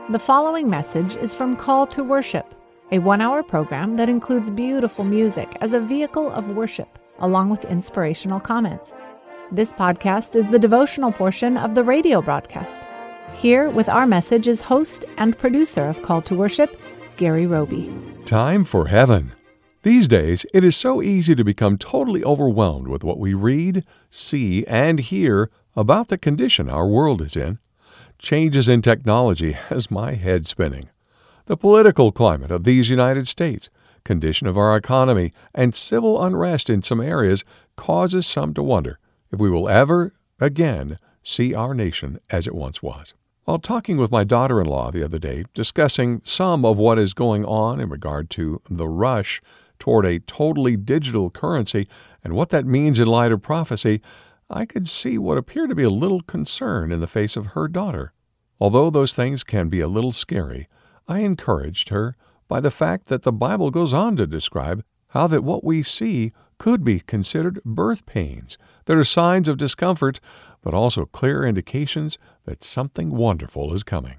The following message is from Call to Worship, a 1-hour program that includes beautiful music as a vehicle of worship, along with inspirational comments. This podcast is the devotional portion of the radio broadcast. Here with our message is host and producer of Call to Worship, Gary Roby. Time for heaven. These days, it is so easy to become totally overwhelmed with what we read, see, and hear about the condition our world is in. Changes in technology has my head spinning. The political climate of these United States, condition of our economy, and civil unrest in some areas causes some to wonder if we will ever again see our nation as it once was. While talking with my daughter-in-law the other day, discussing some of what is going on in regard to the rush toward a totally digital currency and what that means in light of prophecy, I could see what appeared to be a little concern in the face of her daughter. Although those things can be a little scary, I encouraged her by the fact that the Bible goes on to describe how that what we see could be considered birth pains that are signs of discomfort, but also clear indications that something wonderful is coming.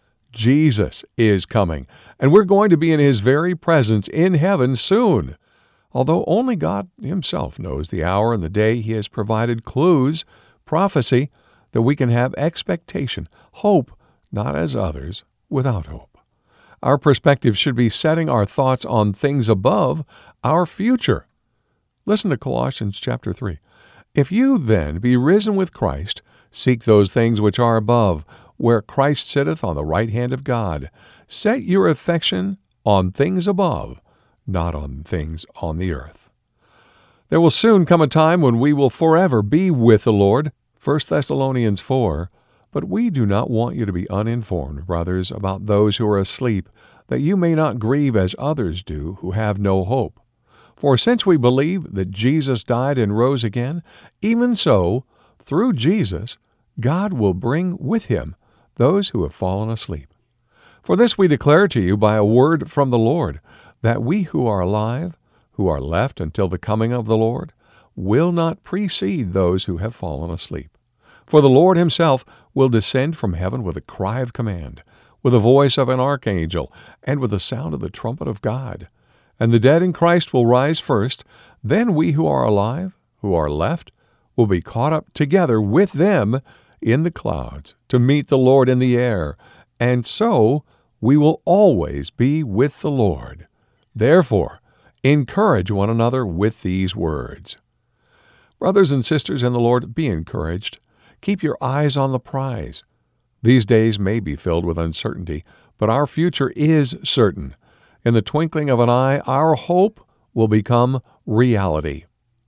Jesus is coming, and we're going to be in His very presence in heaven soon. Although only God Himself knows the hour and the day, He has provided clues, prophecy, that we can have expectation, hope, not as others without hope. Our perspective should be setting our thoughts on things above, our future. Listen to Colossians chapter 3. If you then be risen with Christ, seek those things which are above, where Christ sitteth on the right hand of God. Set your affection on things above, not on things on the earth. There will soon come a time when we will forever be with the Lord, 1 Thessalonians 4, but we do not want you to be uninformed, brothers, about those who are asleep, that you may not grieve as others do who have no hope. For since we believe that Jesus died and rose again, even so, through Jesus, God will bring with Him those who have fallen asleep. For this we declare to you by a word from the Lord, that we who are alive, who are left until the coming of the Lord, will not precede those who have fallen asleep. For the Lord Himself will descend from heaven with a cry of command, with the voice of an archangel, and with the sound of the trumpet of God. And the dead in Christ will rise first. Then we who are alive, who are left, will be caught up together with them in the clouds to meet the Lord in the air. And so we will always be with the Lord. Therefore, encourage one another with these words. Brothers and sisters in the Lord, be encouraged. Keep your eyes on the prize. These days may be filled with uncertainty, but our future is certain. In the twinkling of an eye, our hope will become reality.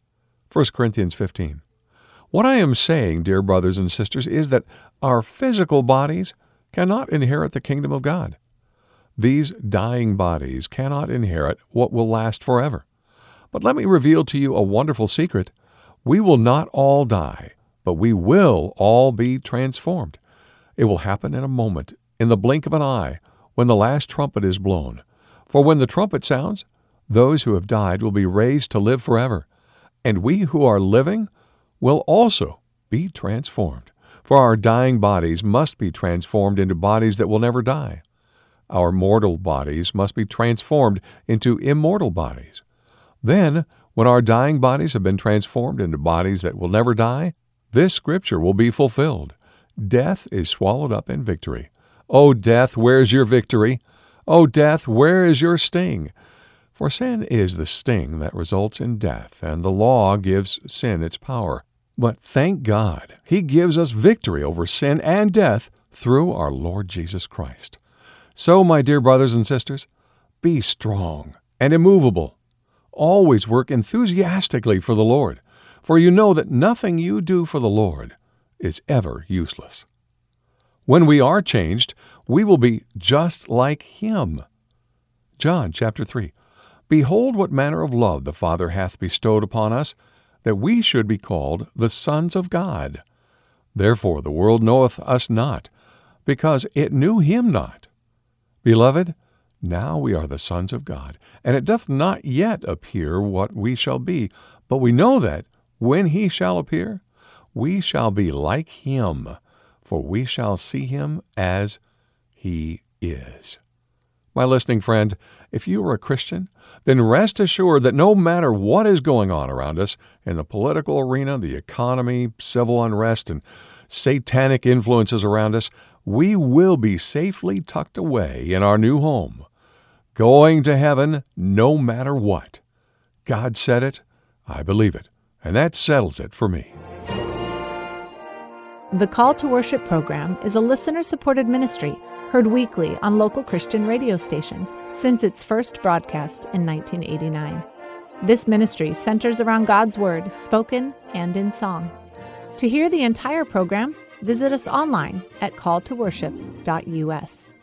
1 Corinthians 15. What I am saying, dear brothers and sisters, is that our physical bodies cannot inherit the kingdom of God. These dying bodies cannot inherit what will last forever. But let me reveal to you a wonderful secret. We will not all die, but we will all be transformed. It will happen in a moment, in the blink of an eye, when the last trumpet is blown. For when the trumpet sounds, those who have died will be raised to live forever, and we who are living will also be transformed. For our dying bodies must be transformed into bodies that will never die. Our mortal bodies must be transformed into immortal bodies. Then, when our dying bodies have been transformed into bodies that will never die, this scripture will be fulfilled. Death is swallowed up in victory. O death, where's your victory? O death, where is your sting? For sin is the sting that results in death, and the law gives sin its power. But thank God, He gives us victory over sin and death through our Lord Jesus Christ. So, my dear brothers and sisters, be strong and immovable. Always work enthusiastically for the Lord, for you know that nothing you do for the Lord is ever useless. When we are changed, we will be just like Him. John chapter 3. Behold what manner of love the Father hath bestowed upon us, that we should be called the sons of God. Therefore the world knoweth us not, because it knew Him not. Beloved, now we are the sons of God, and it doth not yet appear what we shall be, but we know that, when He shall appear, we shall be like Him, for we shall see Him as He is. My listening friend, if you are a Christian, then rest assured that no matter what is going on around us in the political arena, the economy, civil unrest, and satanic influences around us, we will be safely tucked away in our new home, going to heaven no matter what. God said it, I believe it, and that settles it for me. The Call to Worship program is a listener-supported ministry heard weekly on local Christian radio stations since its first broadcast in 1989. This ministry centers around God's Word, spoken and in song. To hear the entire program, visit us online at calltoworship.us.